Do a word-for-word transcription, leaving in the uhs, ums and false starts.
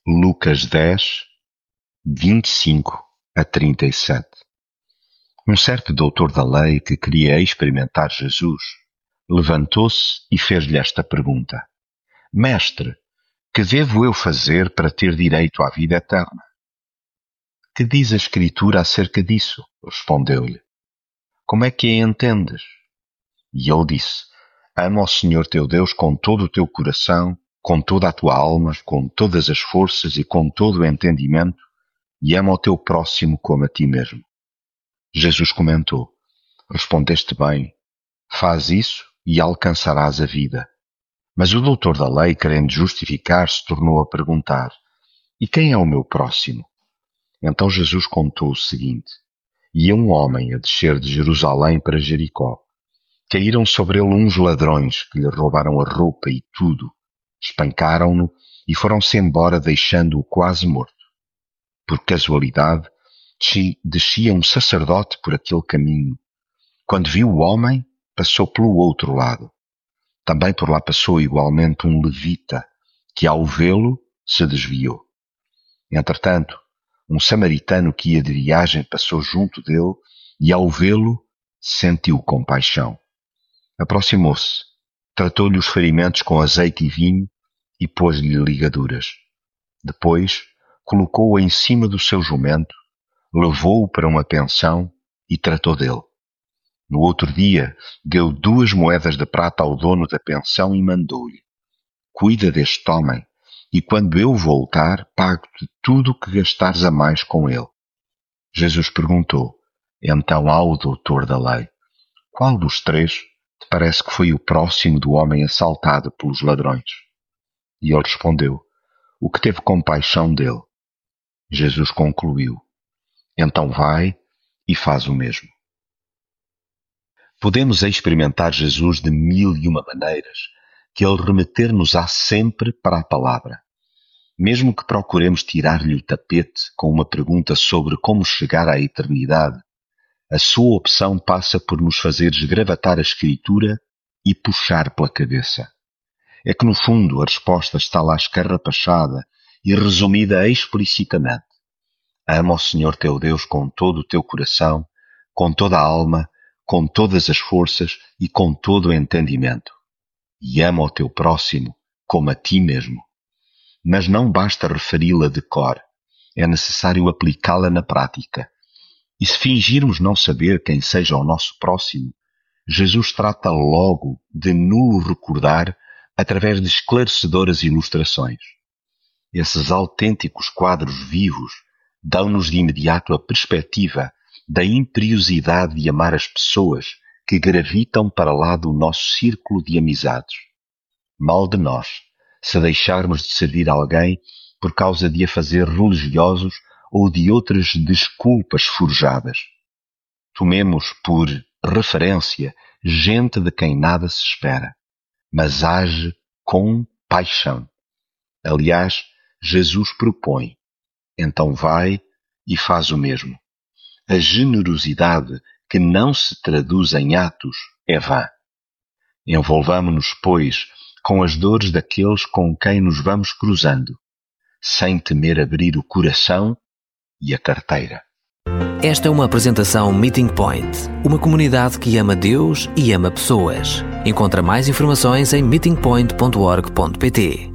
Lucas dez, vinte e cinco a trinta e sete. Um certo doutor da lei que queria experimentar Jesus levantou-se e fez-lhe esta pergunta: Mestre, que devo eu fazer para ter direito à vida eterna? Que diz a Escritura acerca disso? Respondeu-lhe. Como é que a entendes? E ele disse: Ama ao Senhor teu Deus com todo o teu coração, com toda a tua alma, com todas as forças e com todo o entendimento, e ama o teu próximo como a ti mesmo. Jesus comentou: Respondeste bem, faz isso e alcançarás a vida. Mas o doutor da lei, querendo justificar-se, tornou a perguntar: E quem é o meu próximo? Então Jesus contou o seguinte: Ia um homem a descer de Jerusalém para Jericó. Caíram sobre ele uns ladrões que lhe roubaram a roupa e tudo, espancaram-no e foram-se embora, deixando-o quase morto. Por casualidade, descia um sacerdote por aquele caminho. Quando viu o homem, passou pelo outro lado. Também por lá passou igualmente um levita, que ao vê-lo se desviou. Entretanto, um samaritano que ia de viagem passou junto dele e ao vê-lo sentiu compaixão. Aproximou-se, tratou-lhe os ferimentos com azeite e vinho e pôs-lhe ligaduras. Depois, colocou-o em cima do seu jumento, levou-o para uma pensão e tratou dele. No outro dia, deu duas moedas de prata ao dono da pensão e mandou-lhe: Cuida deste homem, e quando eu voltar, pago-te tudo o que gastares a mais com ele. Jesus perguntou, então ao doutor da lei: Qual dos três te parece que foi o próximo do homem assaltado pelos ladrões? E ele respondeu: O que teve compaixão dele. Jesus concluiu: Então vai e faz o mesmo. Podemos experimentar Jesus de mil e uma maneiras, que ele remeter-nos-á sempre para a palavra. Mesmo que procuremos tirar-lhe o tapete com uma pergunta sobre como chegar à eternidade, a sua opção passa por nos fazer esgravatar a Escritura e puxar pela cabeça. É que, no fundo, a resposta está lá escarrapachada e resumida explicitamente. Ama o Senhor teu Deus com todo o teu coração, com toda a alma, com todas as forças e com todo o entendimento. E ama o teu próximo como a ti mesmo. Mas não basta referi-la de cor, é necessário aplicá-la na prática. E se fingirmos não saber quem seja o nosso próximo, Jesus trata logo de nulo recordar através de esclarecedoras ilustrações. Esses autênticos quadros vivos dão-nos de imediato a perspectiva da imperiosidade de amar as pessoas que gravitam para lá do nosso círculo de amizades. Mal de nós, se deixarmos de servir alguém por causa de a fazer religiosos ou de outras desculpas forjadas. Tomemos por referência gente de quem nada se espera, mas age com paixão. Aliás, Jesus propõe, então vai e faz o mesmo. A generosidade que não se traduz em atos é vã. Envolvamo-nos, pois, com as dores daqueles com quem nos vamos cruzando, sem temer abrir o coração e a carteira. Esta é uma apresentação Meeting Point, uma comunidade que ama Deus e ama pessoas. Encontra mais informações em meeting point ponto org ponto pt.